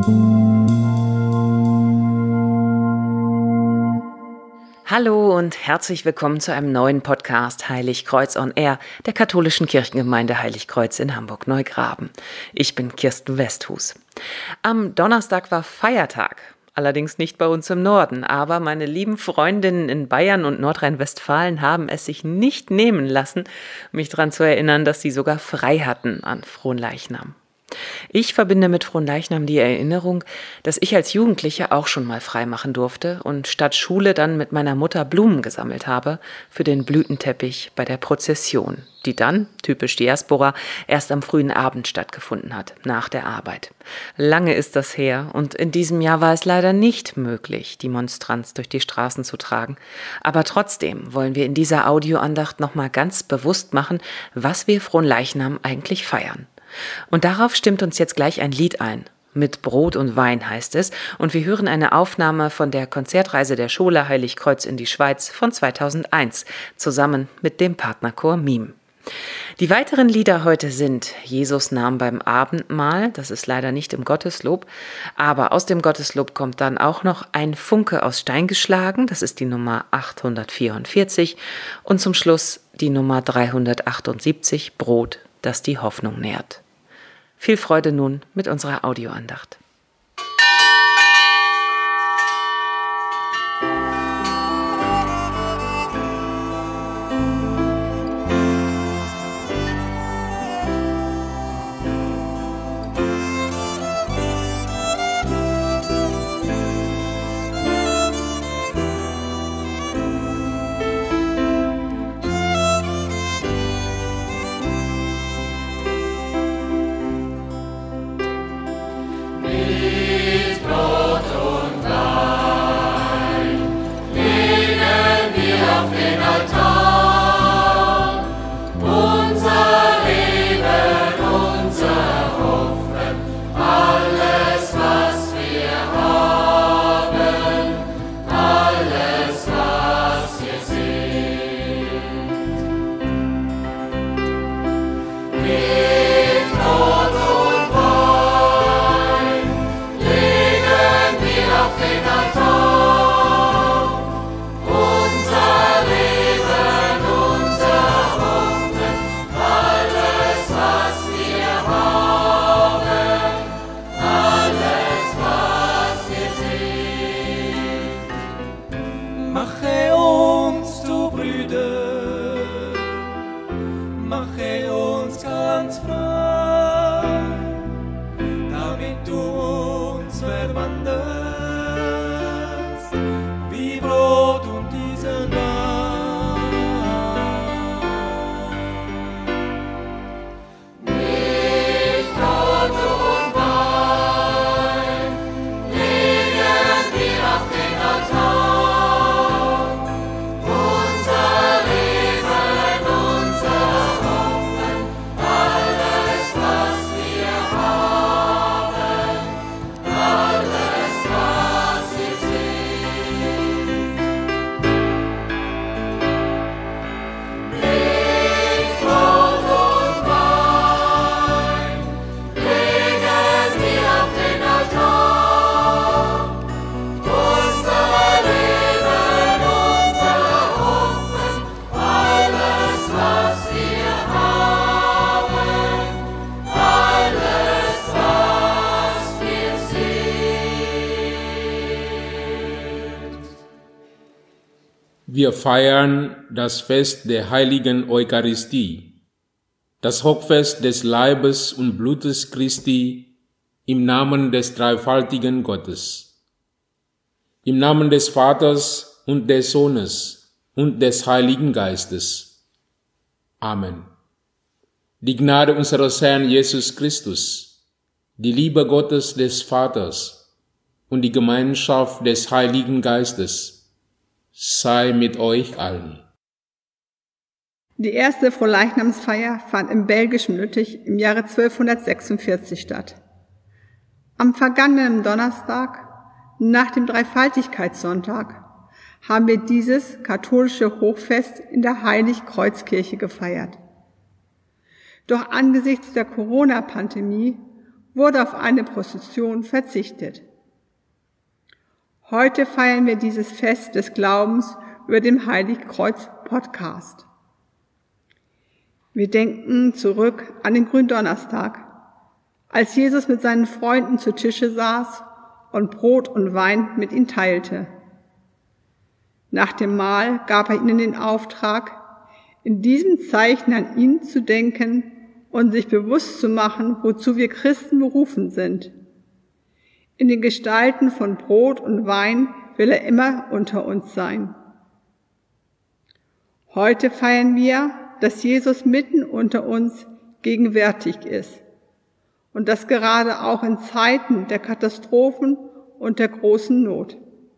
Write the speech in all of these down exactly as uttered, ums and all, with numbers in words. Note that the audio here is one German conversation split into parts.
Hallo und herzlich willkommen zu einem neuen Podcast Heiligkreuz on Air der katholischen Kirchengemeinde Heiligkreuz in Hamburg-Neugraben. Ich bin Kirsten Westhus. Am Donnerstag war Feiertag, allerdings nicht bei uns im Norden, aber meine lieben Freundinnen in Bayern und Nordrhein-Westfalen haben es sich nicht nehmen lassen, mich daran zu erinnern, dass sie sogar frei hatten an Fronleichnam. Ich verbinde mit Fronleichnam die Erinnerung, dass ich als Jugendliche auch schon mal frei machen durfte und statt Schule dann mit meiner Mutter Blumen gesammelt habe für den Blütenteppich bei der Prozession, die dann, typisch Diaspora, erst am frühen Abend stattgefunden hat, nach der Arbeit. Lange ist das her und in diesem Jahr war es leider nicht möglich, die Monstranz durch die Straßen zu tragen. Aber trotzdem wollen wir in dieser Audioandacht nochmal ganz bewusst machen, was wir Fronleichnam eigentlich feiern. Und darauf stimmt uns jetzt gleich ein Lied ein. Mit Brot und Wein heißt es. Und wir hören eine Aufnahme von der Konzertreise der Schule Heiligkreuz in die Schweiz von zweitausendeins, zusammen mit dem Partnerchor Mime. Die weiteren Lieder heute sind Jesus nahm beim Abendmahl, das ist leider nicht im Gotteslob, aber aus dem Gotteslob kommt dann auch noch ein Funke aus Stein geschlagen, das ist die Nummer achthundertvierundvierzig und zum Schluss die Nummer dreihundertachtundsiebzig, Brot, das die Hoffnung nährt. Viel Freude nun mit unserer Audioandacht. Wir feiern das Fest der heiligen Eucharistie, das Hochfest des Leibes und Blutes Christi im Namen des dreifaltigen Gottes. Im Namen des Vaters und des Sohnes und des Heiligen Geistes. Amen. Die Gnade unseres Herrn Jesus Christus, die Liebe Gottes des Vaters und die Gemeinschaft des Heiligen Geistes sei mit euch allen. Die erste Fronleichnamsfeier fand im belgischen Lüttich im Jahre zwölfhundertsechsundvierzig statt. Am vergangenen Donnerstag, nach dem Dreifaltigkeitssonntag, haben wir dieses katholische Hochfest in der Heiligkreuzkirche gefeiert. Doch angesichts der Corona-Pandemie wurde auf eine Prozession verzichtet. Heute feiern wir dieses Fest des Glaubens über dem Heiligkreuz-Podcast. Wir denken zurück an den Gründonnerstag, als Jesus mit seinen Freunden zu Tische saß und Brot und Wein mit ihnen teilte. Nach dem Mahl gab er ihnen den Auftrag, in diesem Zeichen an ihn zu denken und sich bewusst zu machen, wozu wir Christen berufen sind. In den Gestalten von Brot und Wein will er immer unter uns sein. Heute feiern wir, dass Jesus mitten unter uns gegenwärtig ist und das gerade auch in Zeiten der Katastrophen und der großen Not.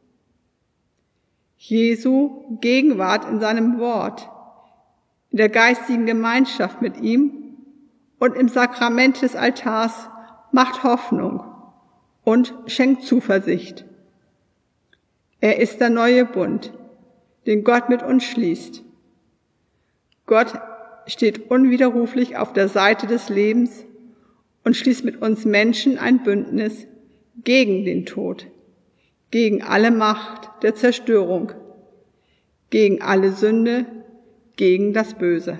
Jesu Gegenwart in seinem Wort, in der geistigen Gemeinschaft mit ihm und im Sakrament des Altars macht Hoffnung und schenkt Zuversicht. Er ist der neue Bund, den Gott mit uns schließt. Gott steht unwiderruflich auf der Seite des Lebens und schließt mit uns Menschen ein Bündnis gegen den Tod, gegen alle Macht der Zerstörung, gegen alle Sünde, gegen das Böse.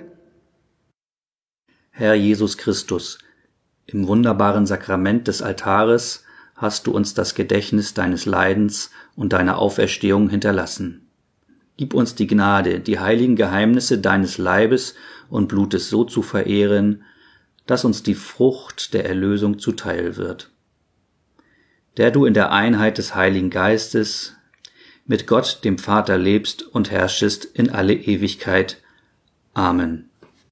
Herr Jesus Christus, im wunderbaren Sakrament des Altares hast du uns das Gedächtnis deines Leidens und deiner Auferstehung hinterlassen. Gib uns die Gnade, die heiligen Geheimnisse deines Leibes und Blutes so zu verehren, dass uns die Frucht der Erlösung zuteil wird. Der du in der Einheit des Heiligen Geistes mit Gott, dem Vater, lebst und herrschest in alle Ewigkeit. Amen.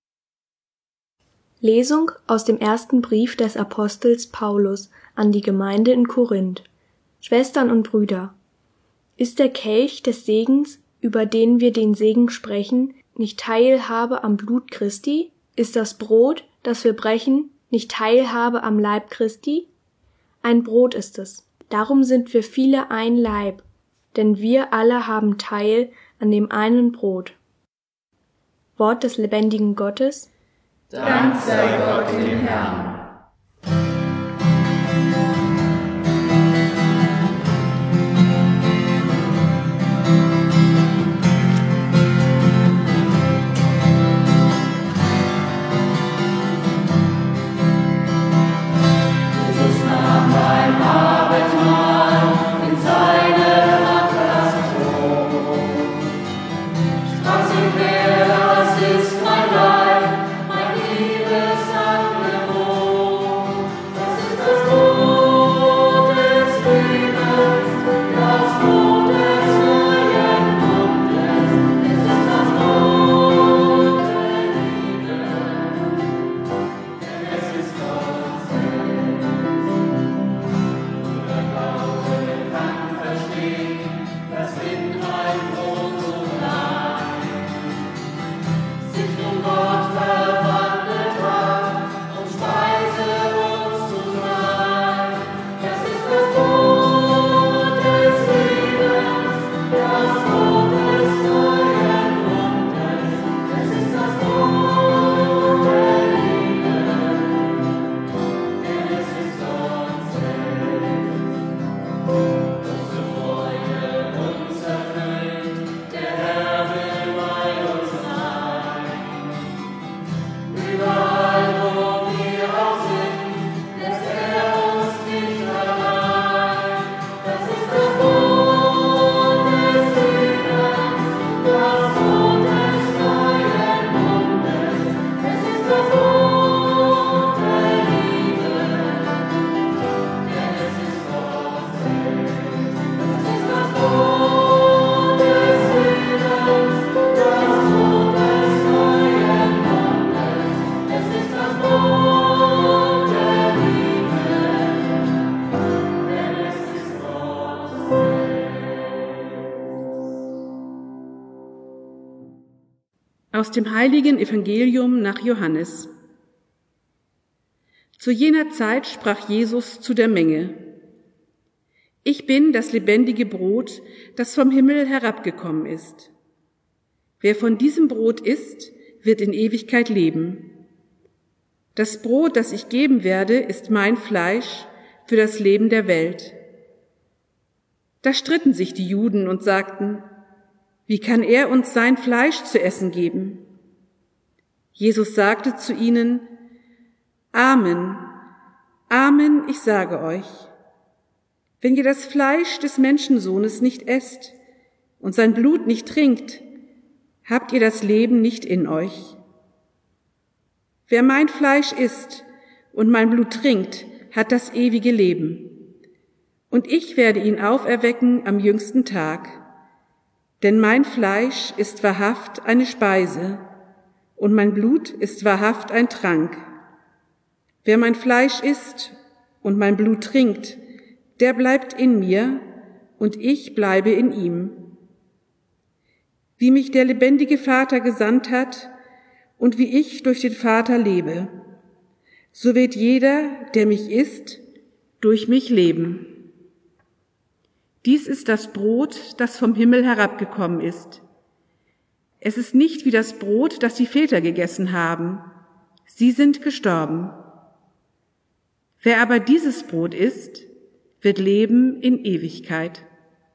Lesung aus dem ersten Brief des Apostels Paulus an die Gemeinde in Korinth. Schwestern und Brüder, ist der Kelch des Segens, über den wir den Segen sprechen, nicht Teilhabe am Blut Christi? Ist das Brot, das wir brechen, nicht Teilhabe am Leib Christi? Ein Brot ist es. Darum sind wir viele ein Leib, denn wir alle haben Teil an dem einen Brot. Wort des lebendigen Gottes. Dank sei Gott dem Herrn. Aus dem heiligen Evangelium nach Johannes. Zu jener Zeit sprach Jesus zu der Menge: Ich bin das lebendige Brot, das vom Himmel herabgekommen ist. Wer von diesem Brot isst, wird in Ewigkeit leben. Das Brot, das ich geben werde, ist mein Fleisch für das Leben der Welt. Da stritten sich die Juden und sagten, wie kann er uns sein Fleisch zu essen geben? Jesus sagte zu ihnen, Amen, Amen, ich sage euch, wenn ihr das Fleisch des Menschensohnes nicht esst und sein Blut nicht trinkt, habt ihr das Leben nicht in euch. Wer mein Fleisch isst und mein Blut trinkt, hat das ewige Leben. Und ich werde ihn auferwecken am jüngsten Tag. Denn mein Fleisch ist wahrhaft eine Speise und mein Blut ist wahrhaft ein Trank. Wer mein Fleisch isst und mein Blut trinkt, der bleibt in mir und ich bleibe in ihm. Wie mich der lebendige Vater gesandt hat und wie ich durch den Vater lebe, so wird jeder, der mich isst, durch mich leben. Dies ist das Brot, das vom Himmel herabgekommen ist. Es ist nicht wie das Brot, das die Väter gegessen haben. Sie sind gestorben. Wer aber dieses Brot isst, wird leben in Ewigkeit.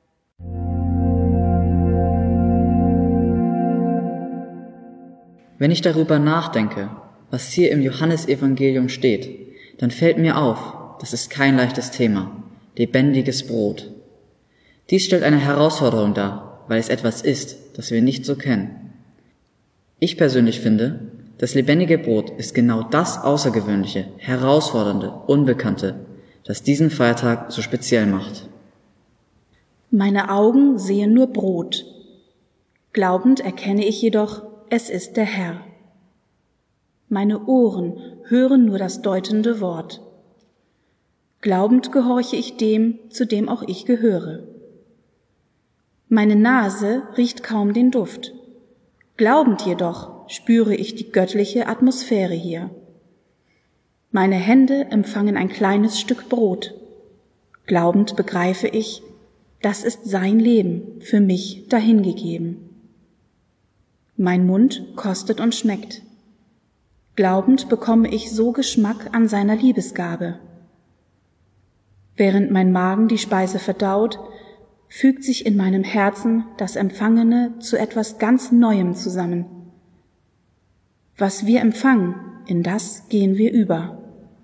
Wenn ich darüber nachdenke, was hier im Johannesevangelium steht, dann fällt mir auf, das ist kein leichtes Thema, lebendiges Brot. Dies stellt eine Herausforderung dar, weil es etwas ist, das wir nicht so kennen. Ich persönlich finde, das lebendige Brot ist genau das Außergewöhnliche, Herausfordernde, Unbekannte, das diesen Feiertag so speziell macht. Meine Augen sehen nur Brot. Glaubend erkenne ich jedoch, es ist der Herr. Meine Ohren hören nur das deutende Wort. Glaubend gehorche ich dem, zu dem auch ich gehöre. Meine Nase riecht kaum den Duft. Glaubend jedoch spüre ich die göttliche Atmosphäre hier. Meine Hände empfangen ein kleines Stück Brot. Glaubend begreife ich, das ist sein Leben für mich dahingegeben. Mein Mund kostet und schmeckt. Glaubend bekomme ich so Geschmack an seiner Liebesgabe. Während mein Magen die Speise verdaut, fügt sich in meinem Herzen das Empfangene zu etwas ganz Neuem zusammen. Was wir empfangen, in das gehen wir über.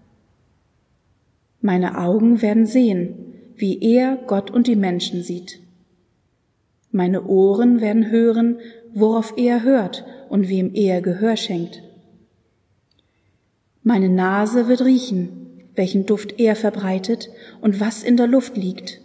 Meine Augen werden sehen, wie er Gott und die Menschen sieht. Meine Ohren werden hören, worauf er hört und wem er Gehör schenkt. Meine Nase wird riechen, welchen Duft er verbreitet und was in der Luft liegt.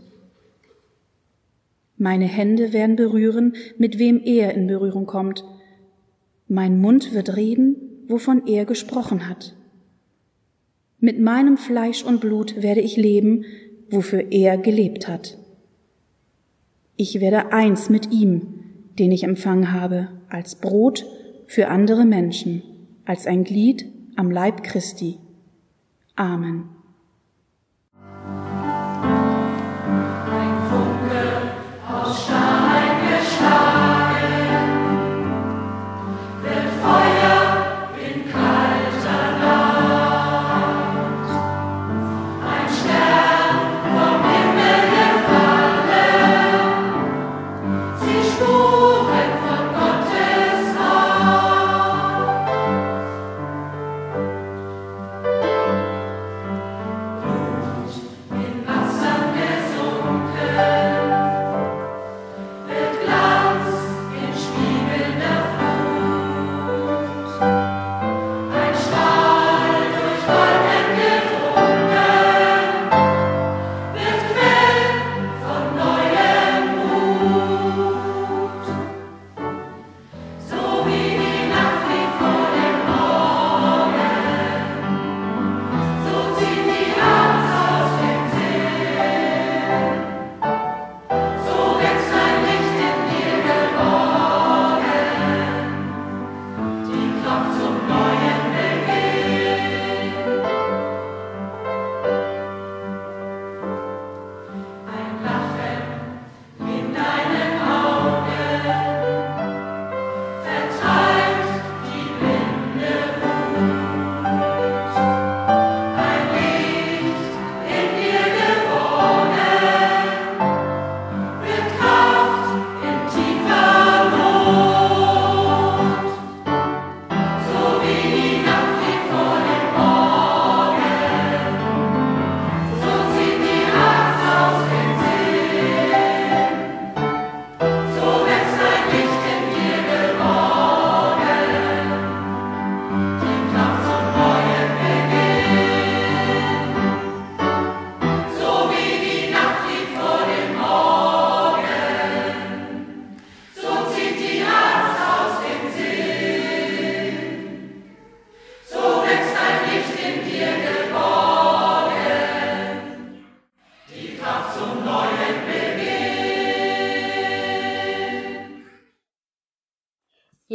Meine Hände werden berühren, mit wem er in Berührung kommt. Mein Mund wird reden, wovon er gesprochen hat. Mit meinem Fleisch und Blut werde ich leben, wofür er gelebt hat. Ich werde eins mit ihm, den ich empfangen habe, als Brot für andere Menschen, als ein Glied am Leib Christi. Amen.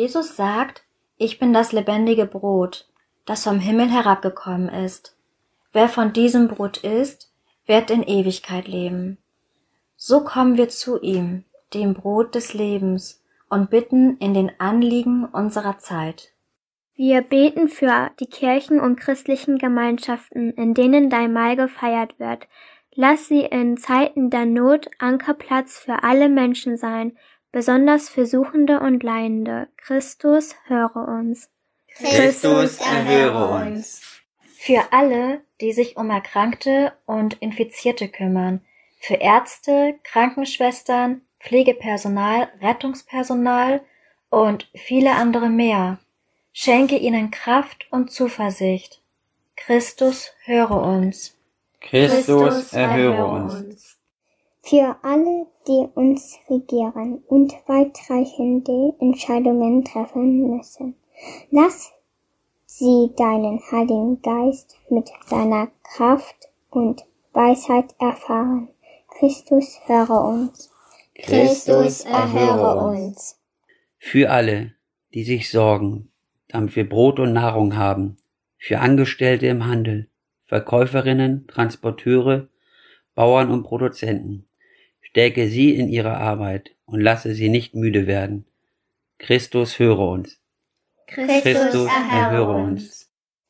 Jesus sagt, ich bin das lebendige Brot, das vom Himmel herabgekommen ist. Wer von diesem Brot isst, wird in Ewigkeit leben. So kommen wir zu ihm, dem Brot des Lebens, und bitten in den Anliegen unserer Zeit. Wir beten für die Kirchen und christlichen Gemeinschaften, in denen dein Mahl gefeiert wird. Lass sie in Zeiten der Not Ankerplatz für alle Menschen sein, besonders für Suchende und Leidende. Christus, höre uns. Christus, erhöre uns. Für alle, die sich um Erkrankte und Infizierte kümmern, für Ärzte, Krankenschwestern, Pflegepersonal, Rettungspersonal und viele andere mehr. Schenke ihnen Kraft und Zuversicht. Christus, höre uns. Christus, erhöre uns. Für alle, die uns regieren und weitreichende Entscheidungen treffen müssen, lass sie deinen Heiligen Geist mit seiner Kraft und Weisheit erfahren. Christus, höre uns. Christus, erhöre uns. Für alle, die sich sorgen, damit wir Brot und Nahrung haben, für Angestellte im Handel, Verkäuferinnen, Transporteure, Bauern und Produzenten. Stärke sie in ihrer Arbeit und lasse sie nicht müde werden. Christus, höre uns. Christus, Christus erhöre erhöre uns.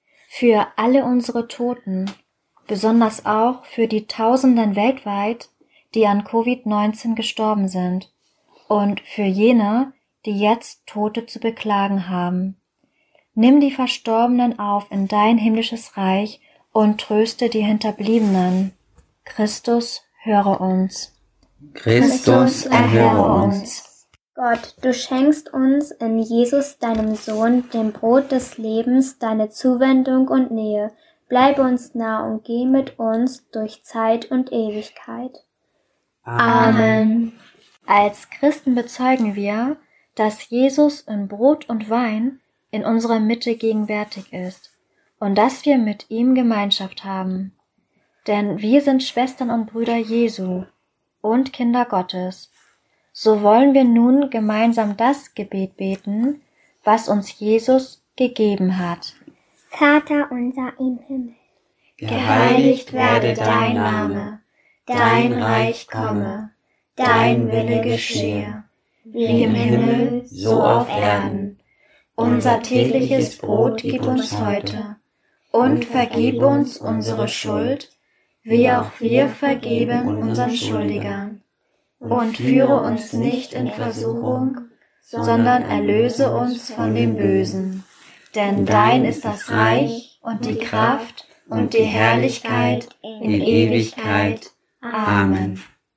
Für alle unsere Toten, besonders auch für die Tausenden weltweit, die an Covid neunzehn gestorben sind, und für jene, die jetzt Tote zu beklagen haben. Nimm die Verstorbenen auf in dein himmlisches Reich und tröste die Hinterbliebenen. Christus, höre uns. Christus, erhöre uns. Gott, du schenkst uns in Jesus, deinem Sohn, dem Brot des Lebens, deine Zuwendung und Nähe. Bleibe uns nah und geh mit uns durch Zeit und Ewigkeit. Amen. Als Christen bezeugen wir, dass Jesus in Brot und Wein in unserer Mitte gegenwärtig ist und dass wir mit ihm Gemeinschaft haben. Denn wir sind Schwestern und Brüder Jesu und Kinder Gottes. So wollen wir nun gemeinsam das Gebet beten, was uns Jesus gegeben hat. Vater unser im Himmel, geheiligt werde dein Name, dein Reich komme, dein Wille geschehe, wie im Himmel, so auf Erden. Unser tägliches Brot gib uns heute und vergib uns unsere Schuld, wie auch wir vergeben unseren Schuldigern. Und führe uns nicht in Versuchung, sondern erlöse uns von dem Bösen. Denn dein ist das Reich und die Kraft und die Herrlichkeit in Ewigkeit. Amen.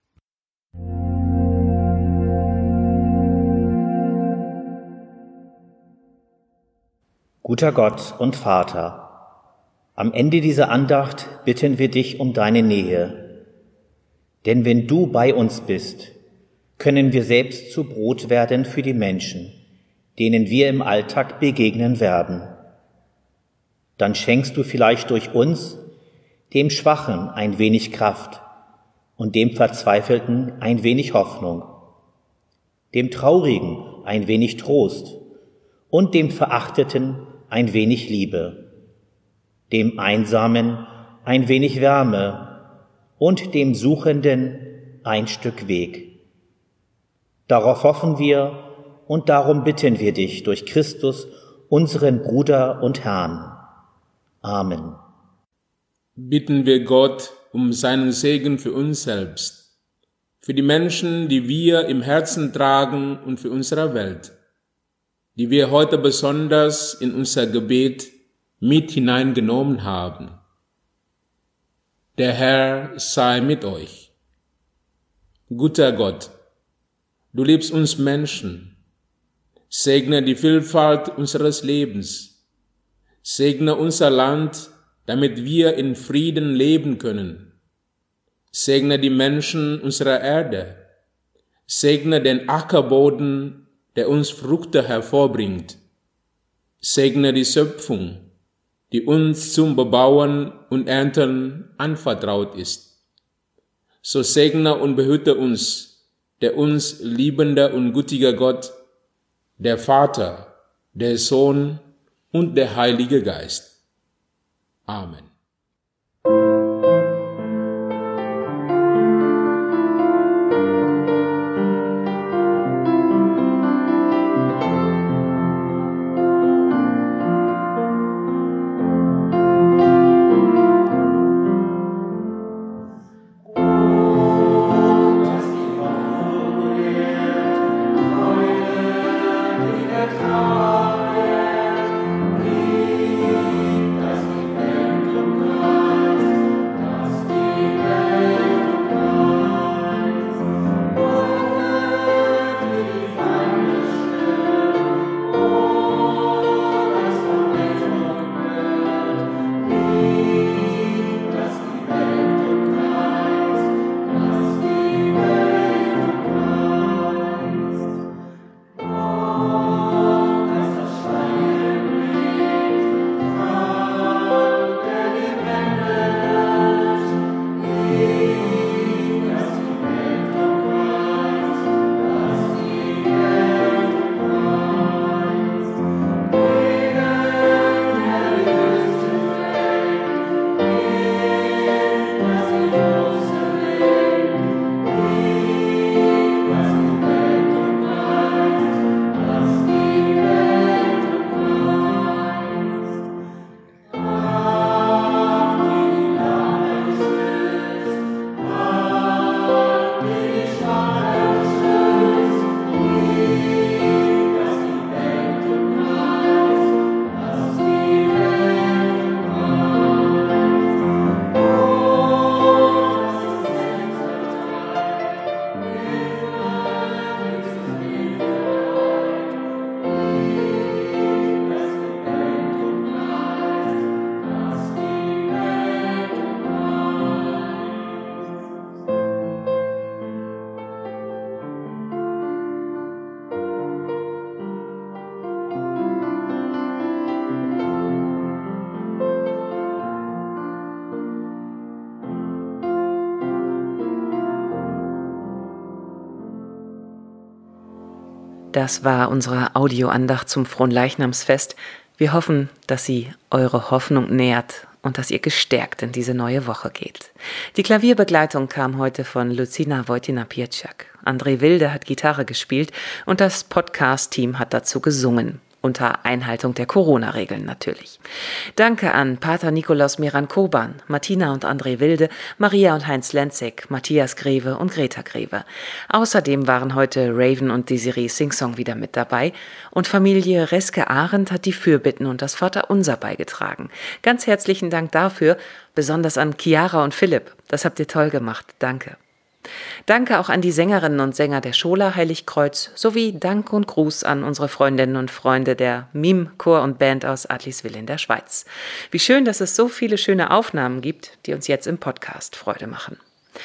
Guter Gott und Vater, am Ende dieser Andacht bitten wir dich um deine Nähe. Denn wenn du bei uns bist, können wir selbst zu Brot werden für die Menschen, denen wir im Alltag begegnen werden. Dann schenkst du vielleicht durch uns dem Schwachen ein wenig Kraft und dem Verzweifelten ein wenig Hoffnung, dem Traurigen ein wenig Trost und dem Verachteten ein wenig Liebe, dem Einsamen ein wenig Wärme und dem Suchenden ein Stück Weg. Darauf hoffen wir und darum bitten wir dich durch Christus, unseren Bruder und Herrn. Amen. Bitten wir Gott um seinen Segen für uns selbst, für die Menschen, die wir im Herzen tragen und für unsere Welt, die wir heute besonders in unser Gebet mit hineingenommen haben. Der Herr sei mit euch. Guter Gott, du liebst uns Menschen. Segne die Vielfalt unseres Lebens. Segne unser Land, damit wir in Frieden leben können. Segne die Menschen unserer Erde. Segne den Ackerboden, der uns Früchte hervorbringt. Segne die Schöpfung, die uns zum Bebauen und Ernten anvertraut ist. So segne und behüte uns, der uns liebende und gütige Gott, der Vater der Sohn und der Heilige Geist. Amen. Das war unsere Audioandacht zum Fronleichnamsfest. Wir hoffen, dass sie eure Hoffnung nährt und dass ihr gestärkt in diese neue Woche geht. Die Klavierbegleitung kam heute von Lucina Wojtyna-Pietschak. André Wilde hat Gitarre gespielt und das Podcast-Team hat dazu gesungen. Unter Einhaltung der Corona-Regeln natürlich. Danke an Pater Nikolaus Miran-Koban, Martina und André Wilde, Maria und Heinz Lenzek, Matthias Greve und Greta Greve. Außerdem waren heute Raven und Desiree Singsong wieder mit dabei und Familie Reske-Arendt hat die Fürbitten und das Vaterunser beigetragen. Ganz herzlichen Dank dafür, besonders an Chiara und Philipp. Das habt ihr toll gemacht. Danke. Danke auch an die Sängerinnen und Sänger der Schola Heiligkreuz sowie Dank und Gruß an unsere Freundinnen und Freunde der Mime Chor und Band aus Adliswil in der Schweiz. Wie schön, dass es so viele schöne Aufnahmen gibt, die uns jetzt im Podcast Freude machen.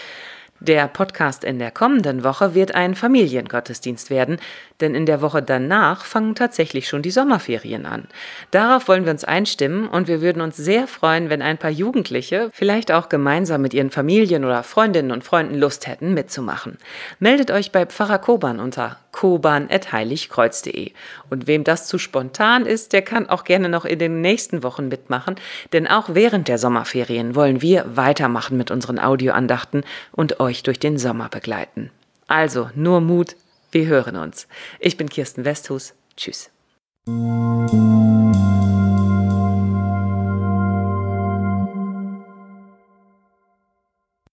Der Podcast in der kommenden Woche wird ein Familiengottesdienst werden, denn in der Woche danach fangen tatsächlich schon die Sommerferien an. Darauf wollen wir uns einstimmen und wir würden uns sehr freuen, wenn ein paar Jugendliche vielleicht auch gemeinsam mit ihren Familien oder Freundinnen und Freunden Lust hätten, mitzumachen. Meldet euch bei Pfarrer Koban unter koban at heiligkreuz punkt de. Und wem das zu spontan ist, der kann auch gerne noch in den nächsten Wochen mitmachen, denn auch während der Sommerferien wollen wir weitermachen mit unseren Audioandachten und euch durch den Sommer begleiten. Also, nur Mut, wir hören uns. Ich bin Kirsten Westhus. Tschüss.